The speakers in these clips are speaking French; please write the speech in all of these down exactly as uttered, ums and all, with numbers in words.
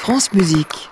France Musique.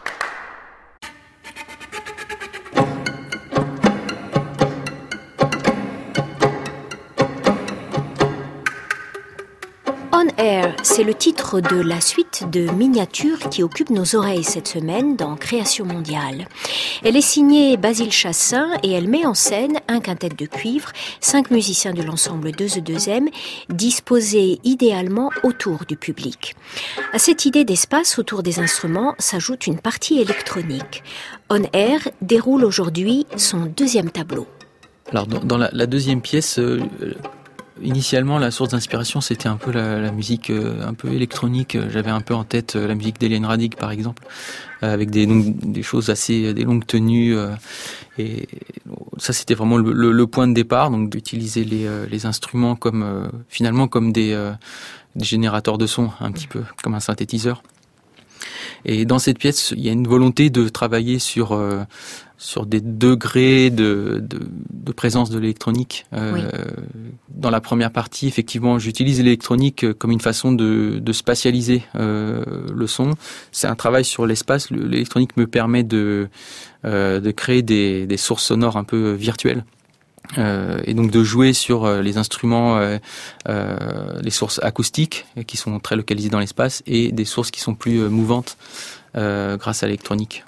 On Air, c'est le titre de la suite de miniatures qui occupe nos oreilles cette semaine dans Création mondiale. Elle est signée Basile Chassaing et elle met en scène un quintet de cuivre, cinq musiciens de l'ensemble deux E deux M, disposés idéalement autour du public. À cette idée d'espace autour des instruments s'ajoute une partie électronique. On Air déroule aujourd'hui son deuxième tableau. Alors dans, dans la, la deuxième pièce, euh, initialement la source d'inspiration c'était un peu la, la musique euh, un peu électronique. J'avais un peu en tête euh, la musique d'Hélène Radig par exemple, euh, avec des, donc, des choses assez, des longues tenues. Euh, et ça c'était vraiment le, le, le point de départ, donc d'utiliser les, euh, les instruments comme euh, finalement comme des, euh, des générateurs de son, un petit peu comme un synthétiseur. Et dans cette pièce, il y a une volonté de travailler sur euh, sur des degrés de, de, de présence de l'électronique. Euh, oui. Dans la première partie, effectivement, j'utilise l'électronique comme une façon de, de spatialiser euh, le son. C'est un travail sur l'espace. L'électronique me permet de, euh, de créer des, des sources sonores un peu virtuelles. Euh, et donc de jouer sur euh, les instruments, euh, euh, les sources acoustiques euh, qui sont très localisées dans l'espace et des sources qui sont plus euh, mouvantes euh, grâce à l'électronique.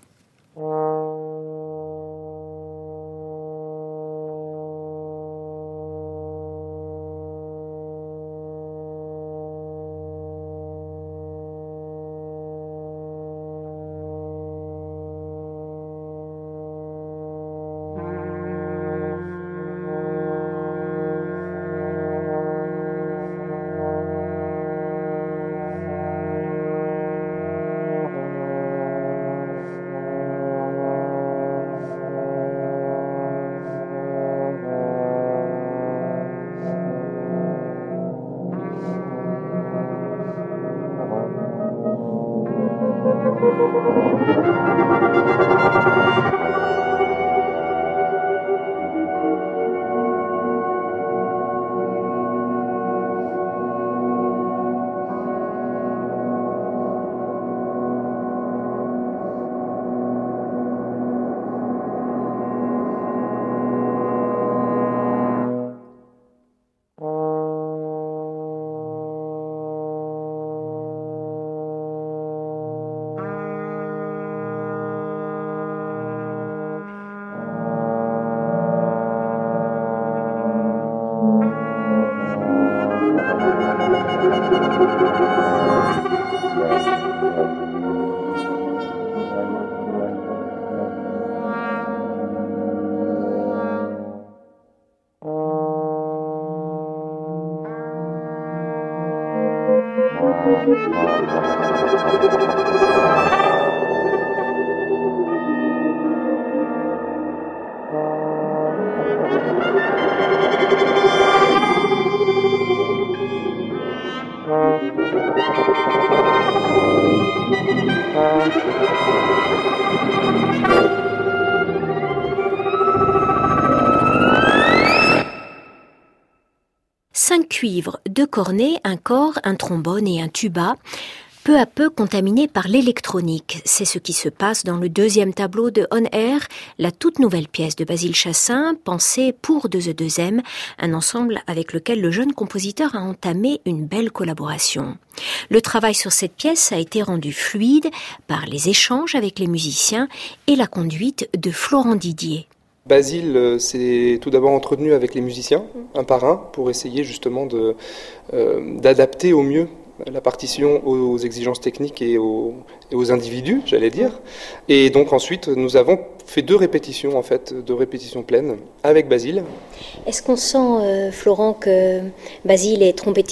Cinq cuivres, deux cornets, un cor, un trombone et un tuba, peu à peu contaminés par l'électronique. C'est ce qui se passe dans le deuxième tableau de On Air, la toute nouvelle pièce de Basile Chassaing, pensée pour deux E deux M, un ensemble avec lequel le jeune compositeur a entamé une belle collaboration. Le travail sur cette pièce a été rendu fluide par les échanges avec les musiciens et la conduite de Florent Didier. Basile s'est tout d'abord entretenu avec les musiciens, un par un, pour essayer justement de, euh, d'adapter au mieux la partition aux exigences techniques et aux, et aux individus, j'allais dire. Et donc ensuite, nous avons fait deux répétitions, en fait, deux répétitions pleines avec Basile. Est-ce qu'on sent, euh, Florent, que Basile est trompettiste ?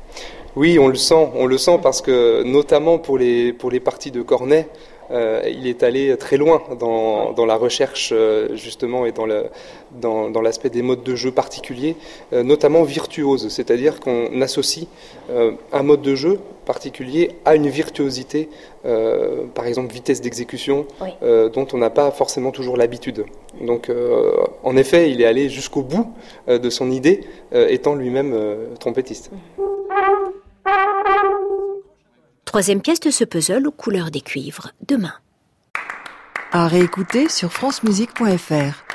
Oui, on le sent, on le sent parce que, notamment pour les, pour les parties de cornet, Euh, il est allé très loin dans, dans la recherche euh, justement et dans, le, dans, dans l'aspect des modes de jeu particuliers, euh, notamment virtuoses, c'est-à-dire qu'on associe euh, un mode de jeu particulier à une virtuosité, euh, par exemple vitesse d'exécution, oui. euh, dont on n'a pas forcément toujours l'habitude. Donc euh, en effet, il est allé jusqu'au bout euh, de son idée, euh, étant lui-même euh, trompettiste. Mmh. Troisième pièce de ce puzzle aux couleurs des cuivres, demain. À réécouter sur francemusique point f r.